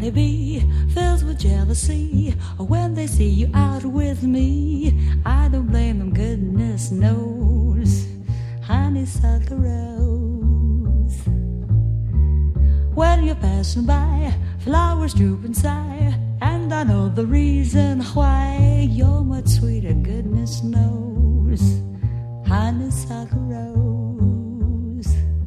honeybee fills with jealousy when they see you out with me. I don't blame them, goodness knows. Honeysuckle rose. When you're passing by, flowers droop and sigh, and I know the reason why. You're much sweeter, goodness knows. Honeysuckle rose.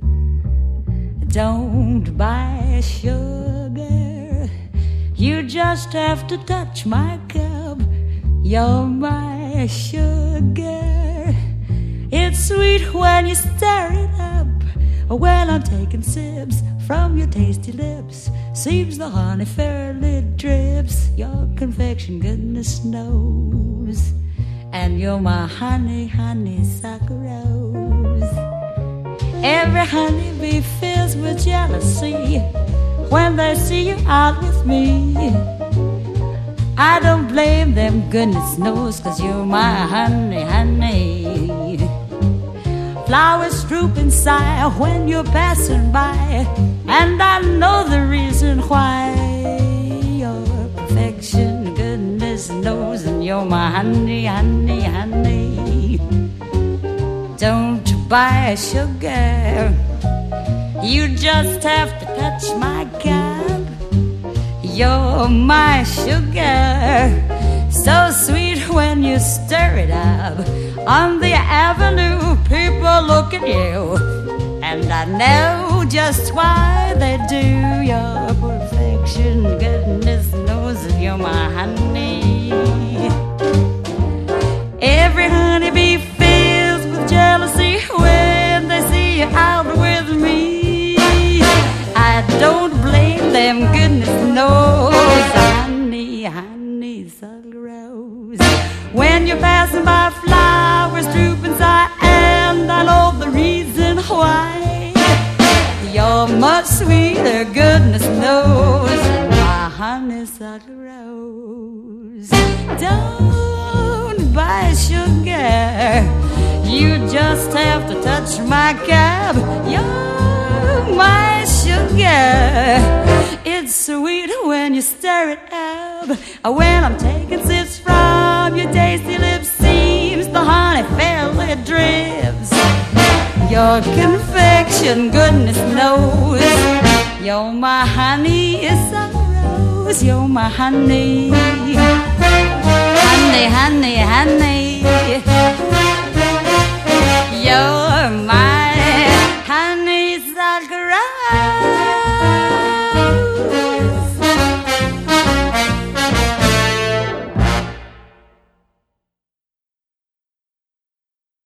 Don't buy sugar, you just have to touch my cup. You're my sugar. It's sweet when you stir it up. When I'm taking sips from your tasty lips, seems the honey fairly drips. Your confection, goodness knows. And you're my honey, honeysuckle rose. Every honeybee fills with jealousy when they see you out with me. I don't blame them, goodness knows, 'cause you're my honey, honey. Flowers droop and sigh when you're passing by, and I know the reason why. Your perfection, goodness knows, and you're my honey, honey, honey. Don't buy sugar, you just have to touch my cup. You're my sugar, so sweet when you stir it up. On the avenue, people look at you, and I know just why they do. Your perfection, goodness knows, that you're my honey. Every honeybee fills with jealousy when they see you out with me. I don't blame them, goodness knows. Honey, honeysuckle rose. When you're passing by, flowers droop and sigh, and I know the reason why. You're much sweeter, goodness knows, my honeysuckle rose. Don't buy sugar, you just have to touch my cup. You're my sugar, it's sweet when you stir it up. When I'm taking sips from your tasty lips, seems the honey fairly drips. Your confection, goodness knows, you're my honeysuckle rose. You're my honey, honey, honey, honey.